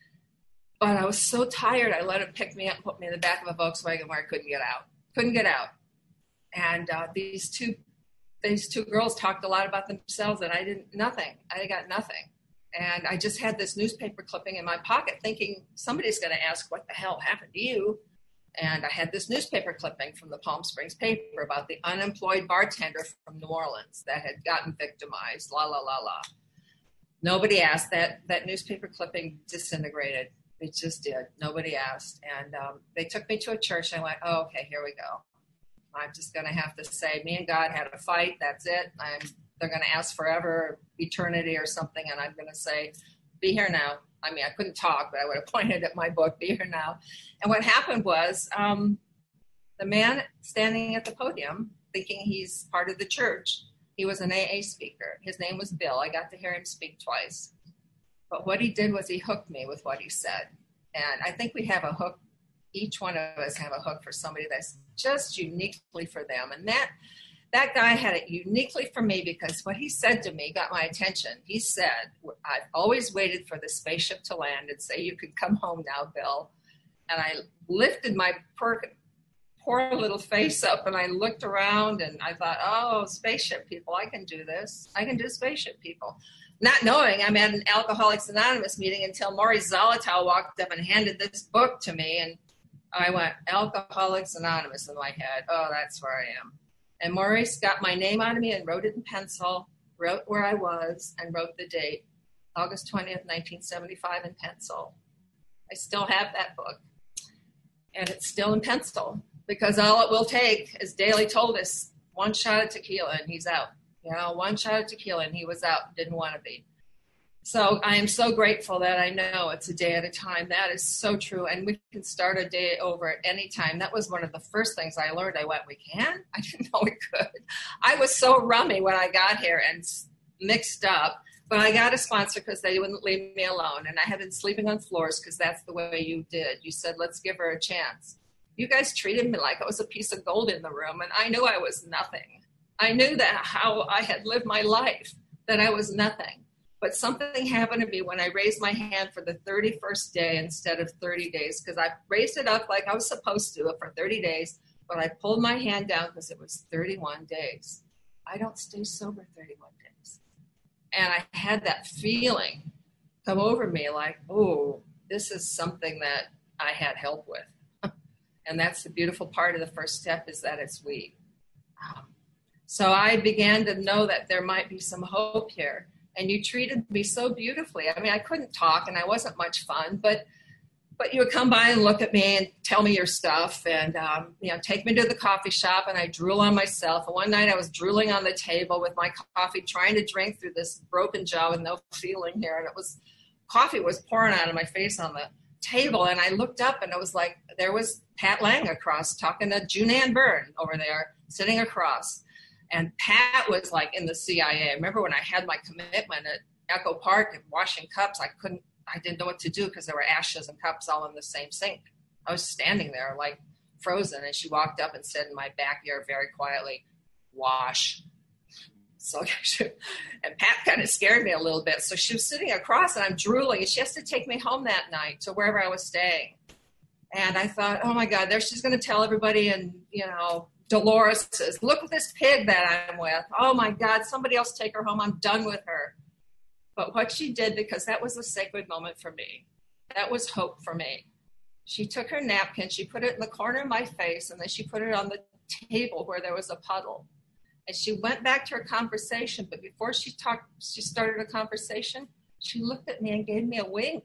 But I was so tired, I let him pick me up and put me in the back of a Volkswagen where I couldn't get out. Couldn't get out. And uh, these two these two girls talked a lot about themselves, and I didn't, nothing. I got nothing. And I just had this newspaper clipping in my pocket thinking somebody's going to ask, what the hell happened to you? And I had this newspaper clipping from the Palm Springs paper about the unemployed bartender from New Orleans that had gotten victimized, la, la, la, la. Nobody asked. That, that newspaper clipping disintegrated. It just did. Nobody asked. And um, they took me to a church, and I went, oh, okay, here we go. I'm just going to have to say, me and God had a fight. That's it. I'm, they're going to ask forever, eternity or something, and I'm going to say, be here now. I mean, I couldn't talk, but I would have pointed at my book, be here now. And what happened was um, the man standing at the podium, thinking he's part of the church, he was an A A speaker. His name was Bill. I got to hear him speak twice. But what he did was he hooked me with what he said. And I think we have a hook. Each one of us have a hook for somebody that's just uniquely for them. And that that guy had it uniquely for me because what he said to me got my attention. He said, I've always waited for the spaceship to land and say, you could come home now, Bill. And I lifted my poor, poor little face up and I looked around and I thought, oh, spaceship people, I can do this. I can do spaceship people. Not knowing I'm at an Alcoholics Anonymous meeting until Maurice Zolotow walked up and handed this book to me. And I went, Alcoholics Anonymous in my head. Oh, that's where I am. And Maurice got my name out of me and wrote it in pencil, wrote where I was, and wrote the date, August twentieth, nineteen seventy-five in pencil. I still have that book. And it's still in pencil because all it will take, as Daly told us, one shot of tequila and he's out. You know, one shot of tequila and he was out, didn't want to be. So I am so grateful that I know it's a day at a time. That is so true. And we can start a day over at any time. That was one of the first things I learned. I went, we can? I didn't know we could. I was so rummy when I got here and mixed up. But I got a sponsor because they wouldn't leave me alone. And I had been sleeping on floors because that's the way you did. You said, let's give her a chance. You guys treated me like I was a piece of gold in the room. And I knew I was nothing. I knew that how I had lived my life, that I was nothing. But something happened to me when I raised my hand for the thirty-first day instead of thirty days, because I raised it up like I was supposed to for thirty days, but I pulled my hand down because it was thirty-one days. I don't stay sober thirty-one days. And I had that feeling come over me like, oh, this is something that I had help with. And that's the beautiful part of the first step is that it's we. Um, so I began to know that there might be some hope here. And you treated me so beautifully. I mean, I couldn't talk and I wasn't much fun, but but you would come by and look at me and tell me your stuff and, um, you know, take me to the coffee shop and I drool on myself. And one night I was drooling on the table with my coffee, trying to drink through this broken jaw with no feeling here. And it was, coffee was pouring out of my face on the table. And I looked up and it was like, there was Pat Lang across talking to June Ann Byrne over there, sitting across. And Pat was like in the C I A. I remember when I had my commitment at Echo Park and washing cups, I couldn't, I didn't know what to do because there were ashes and cups all in the same sink. I was standing there like frozen and she walked up and said in my back ear very quietly, wash. So, and Pat kind of scared me a little bit. So she was sitting across and I'm drooling and she has to take me home that night to wherever I was staying. And I thought, oh my God, there she's going to tell everybody and, you know, Dolores says, look at this pig that I'm with. Oh my God, somebody else take her home. I'm done with her. But what she did, because that was a sacred moment for me, that was hope for me. She took her napkin, she put it in the corner of my face, and then she put it on the table where there was a puddle. And she went back to her conversation, but before she talked, she started a conversation, she looked at me and gave me a wink.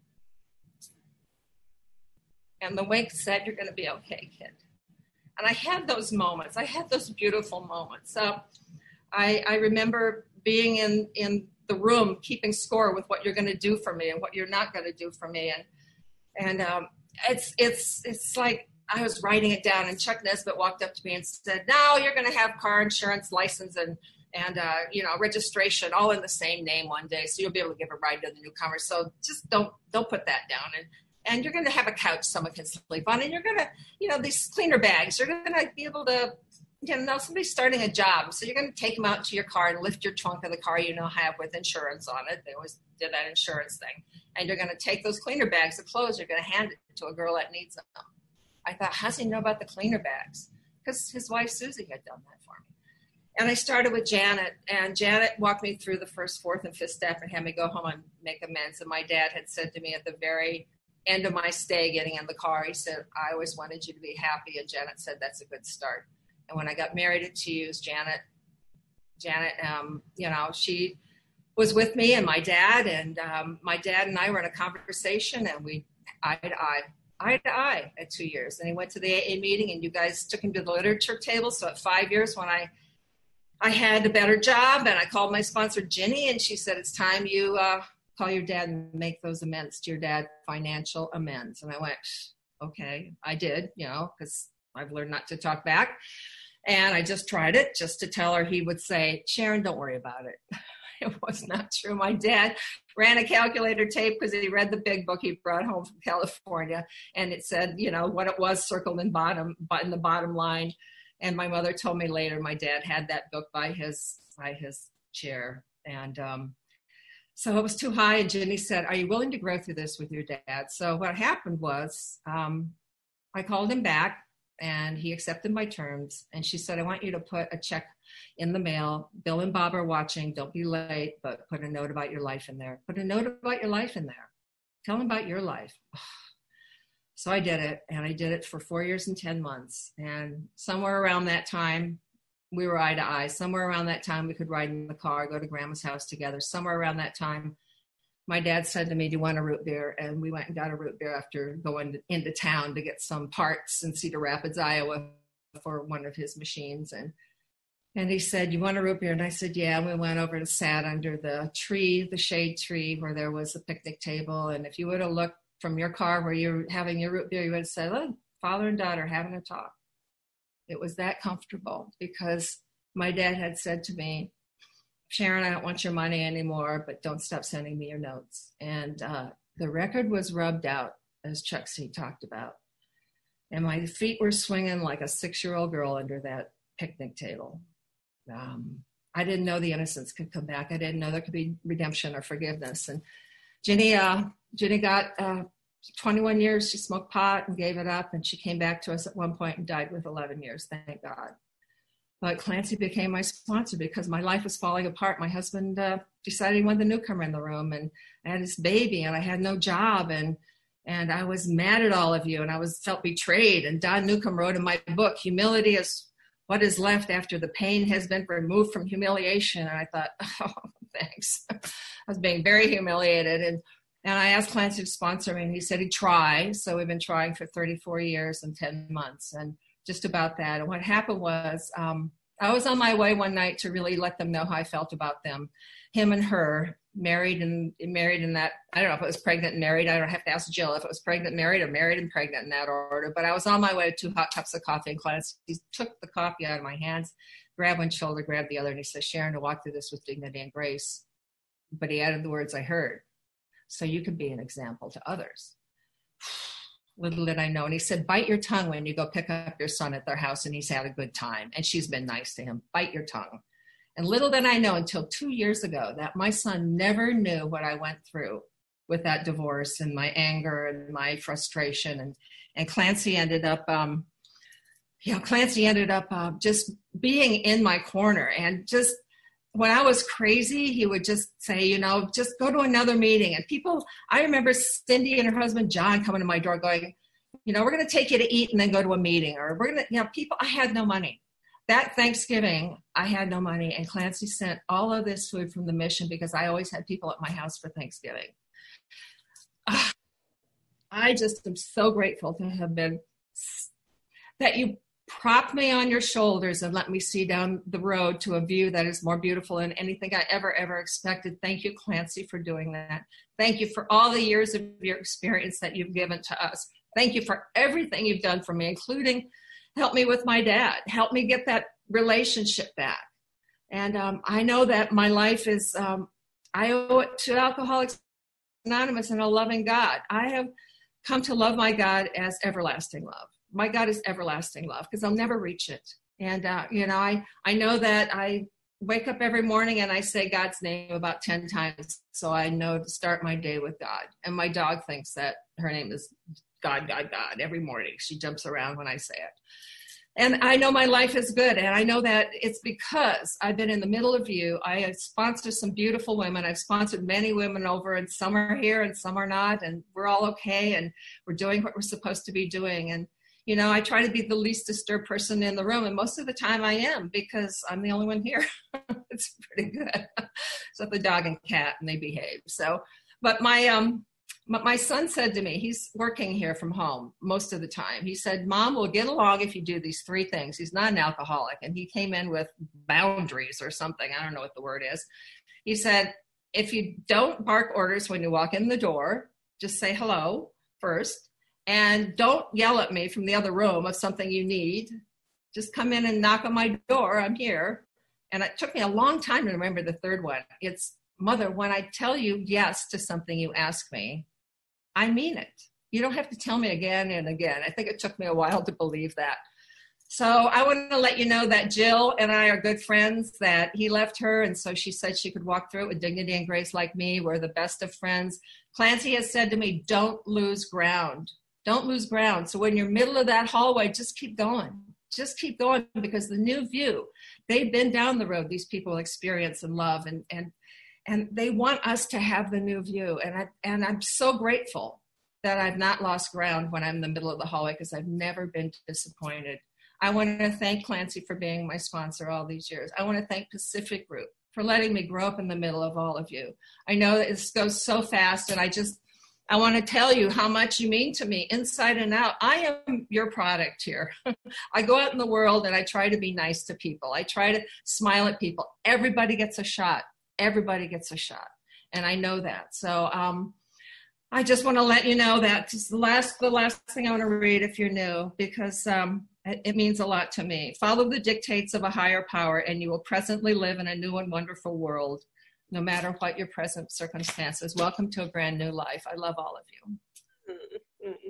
And the wink said, you're going to be okay, kid. And I had those moments. I had those beautiful moments. So I, I remember being in, in the room, keeping score with what you're going to do for me and what you're not going to do for me. And and um, it's it's it's like I was writing it down, and Chuck Nesbitt walked up to me and said, "No, you're going to have car insurance, license, and and uh, you know registration all in the same name one day, so you'll be able to give a ride to the newcomer. So just don't don't put that down." And And you're going to have a couch someone can sleep on. And you're going to, you know, these cleaner bags, you're going to be able to, you know, somebody's starting a job. So you're going to take them out to your car and lift your trunk of the car you know have with insurance on it. They always did that insurance thing. And you're going to take those cleaner bags of clothes. You're going to hand it to a girl that needs them. I thought, how does he know about the cleaner bags? Because his wife, Susie, had done that for me. And I started with Janet, and Janet walked me through the first, fourth, and fifth step and had me go home and make amends. And my dad had said to me at the very end of my stay, getting in the car, he said, I always wanted you to be happy. And Janet said, that's a good start. And when I got married at T U's, Janet, Janet, um, you know, she was with me and my dad, and um, my dad and I were in a conversation, and we eye to eye, eye to eye at two years. And he went to the A A meeting, and you guys took him to the literature table. So at five years, when I I had a better job, and I called my sponsor, Ginny, and she said, it's time you uh, call your dad and make those amends to your dad, financial amends. And I went, okay, I did, you know, because I've learned not to talk back. And I just tried it just to tell her. He would say, Sharon, don't worry about it. It was not true. My dad ran a calculator tape because he read the big book he brought home from California. And it said, you know, what it was circled in bottom, but in the bottom line. And my mother told me later, my dad had that book by his by his chair. And um, so it was too high. And Ginny said, are you willing to grow through this with your dad? So what happened was um, I called him back, and he accepted my terms. And she said, I want you to put a check in the mail. Bill and Bob are watching. Don't be late, but put a note about your life in there. Put a note about your life in there. Tell them about your life. So I did it, and I did it for four years and ten months. And somewhere around that time, we were eye to eye. Somewhere around that time, we could ride in the car, go to Grandma's house together. Somewhere around that time, my dad said to me, do you want a root beer? And we went and got a root beer after going into town to get some parts in Cedar Rapids, Iowa for one of his machines. And and he said, you want a root beer? And I said, yeah. And we went over and sat under the tree, the shade tree, where there was a picnic table. And if you would have looked from your car where you're having your root beer, you would have said, oh, father and daughter having a talk. It was that comfortable because my dad had said to me, Sharon, I don't want your money anymore, but don't stop sending me your notes. And uh, the record was rubbed out, as Chuck C. talked about. And my feet were swinging like a six-year-old girl under that picnic table. Um, I didn't know the innocence could come back. I didn't know there could be redemption or forgiveness. And Ginny, uh, Ginny got uh, twenty-one years. She smoked pot and gave it up. And she came back to us at one point and died with eleven years, thank God. But Clancy became my sponsor because my life was falling apart. My husband uh, decided he wanted the newcomer in the room, and I had this baby, and I had no job, and and I was mad at all of you, and I was felt betrayed. And Don Newcomb wrote in my book, humility is what is left after the pain has been removed from humiliation. And I thought, oh, thanks. I was being very humiliated. And, and I asked Clancy to sponsor me, and he said he'd try. So we've been trying for thirty-four years and ten months, and just about that. And what happened was um, I was on my way one night to really let them know how I felt about them, him and her, married and married in that, I don't know if it was pregnant and married. I don't have to ask Jill if it was pregnant, married, or married and pregnant in that order. But I was on my way with two hot cups of coffee, and Clancy took the coffee out of my hands, grabbed one shoulder, grabbed the other, and he said, Sharon, to walk through this with dignity and grace. But he added the words I heard, so you could be an example to others. Little did I know. And he said, bite your tongue when you go pick up your son at their house and he's had a good time and she's been nice to him. Bite your tongue. And little did I know until two years ago that my son never knew what I went through with that divorce and my anger and my frustration. And, and Clancy ended up, um, you know, Clancy ended up uh, just being in my corner. And just when I was crazy, he would just say, you know, just go to another meeting. And people, I remember Cindy and her husband, John, coming to my door going, you know, we're going to take you to eat and then go to a meeting. Or we're going to, you know, people, I had no money. That Thanksgiving, I had no money, and Clancy sent all of this food from the mission because I always had people at my house for Thanksgiving. Uh, I just am so grateful to have been, that you propped me on your shoulders and let me see down the road to a view that is more beautiful than anything I ever, ever expected. Thank you, Clancy, for doing that. Thank you for all the years of your experience that you've given to us. Thank you for everything you've done for me, including help me with my dad, help me get that relationship back. And um, I know that my life is, um, I owe it to Alcoholics Anonymous and a loving God. I have come to love my God as everlasting love. My God is everlasting love because I'll never reach it. And, uh, you know, I, I know that I wake up every morning and I say God's name about ten times. So I know to start my day with God. And my dog thinks that her name is God, God, God every morning. She jumps around when I say it. And I know my life is good. And I know that it's because I've been in the middle of you. I have sponsored some beautiful women. I've sponsored many women over, and some are here and some are not. And we're all okay. And we're doing what we're supposed to be doing. And, you know, I try to be the least disturbed person in the room. And most of the time I am, because I'm the only one here. It's pretty good. So the dog and cat, and they behave. So, but my, um, my son said to me, he's working here from home most of the time. He said, Mom, we'll get along if you do these three things. He's not an alcoholic. And he came in with boundaries or something. I don't know what the word is. He said, if you don't bark orders when you walk in the door, just say hello first. And don't yell at me from the other room of something you need. Just come in and knock on my door. I'm here. And it took me a long time to remember the third one. It's, Mother, when I tell you yes to something you ask me, I mean it. You don't have to tell me again and again. I think it took me a while to believe that. So I want to let you know that Jill and I are good friends, that he left her, and so she said she could walk through it with dignity and grace like me. We're the best of friends. Clancy has said to me, don't lose ground. Don't lose ground. So when you're middle of that hallway, just keep going. Just keep going, because the new view, they've been down the road, these people experience and love, and and And they want us to have the new view. And, I, and I'm so grateful that I've not lost ground when I'm in the middle of the hallway, because I've never been disappointed. I want to thank Clancy for being my sponsor all these years. I want to thank Pacific Group for letting me grow up in the middle of all of you. I know that this goes so fast, and I just, I want to tell you how much you mean to me inside and out. I am your product here. I go out in the world and I try to be nice to people. I try to smile at people. Everybody gets a shot. Everybody gets a shot. And I know that. So um, I just want to let you know that just the last, the last thing I want to read, if you're new, because um, it, it means a lot to me. Follow the dictates of a higher power, and you will presently live in a new and wonderful world, no matter what your present circumstances. Welcome to a brand new life. I love all of you. Mm-hmm.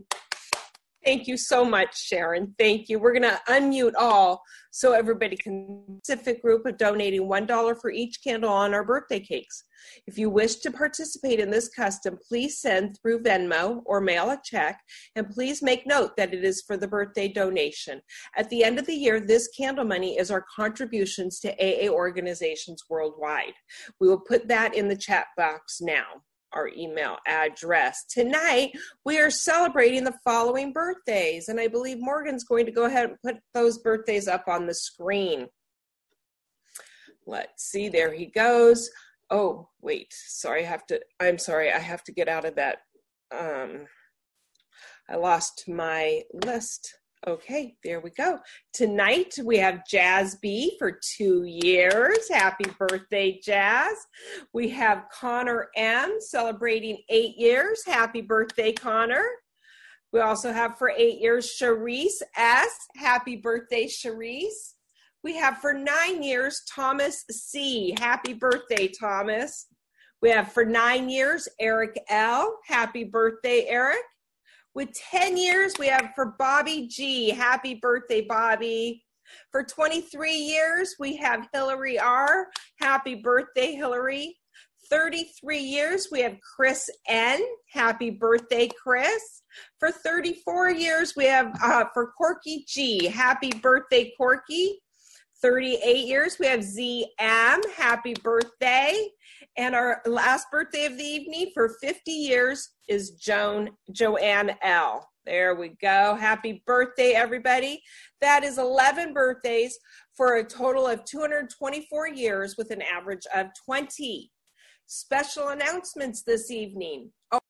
Thank you so much, Sharon. Thank you. We're going to unmute all so everybody can. Pacific Group of donating one dollar for each candle on our birthday cakes. If you wish to participate in this custom, please send through Venmo or mail a check, and please make note that it is for the birthday donation. At the end of the year, this candle money is our contributions to A A organizations worldwide. We will put that in the chat box now. Our email address. Tonight, we are celebrating the following birthdays, and I believe Morgan's going to go ahead and put those birthdays up on the screen. Let's see, there he goes. Oh, wait, sorry, I have to, I'm sorry, I have to get out of that. Um, I lost my list. Okay, there we go. Tonight, we have Jazz B for two years. Happy birthday, Jazz. We have Connor M celebrating eight years. Happy birthday, Connor. We also have for eight years, Charisse S. Happy birthday, Charisse. We have for nine years, Thomas C. Happy birthday, Thomas. We have for nine years, Eric L. Happy birthday, Eric. With ten years, we have for Bobby G. Happy birthday, Bobby. For twenty-three years, we have Hillary R. Happy birthday, Hillary. thirty-three years, we have Chris N. Happy birthday, Chris. For thirty-four years, we have uh, for Corky G. Happy birthday, Corky. thirty-eight years, we have Z M. Happy birthday. And our last birthday of the evening for fifty years is Joan, Joanne L. There we go. Happy birthday, everybody. That is eleven birthdays for a total of two hundred twenty-four years with an average of twenty. Special announcements this evening.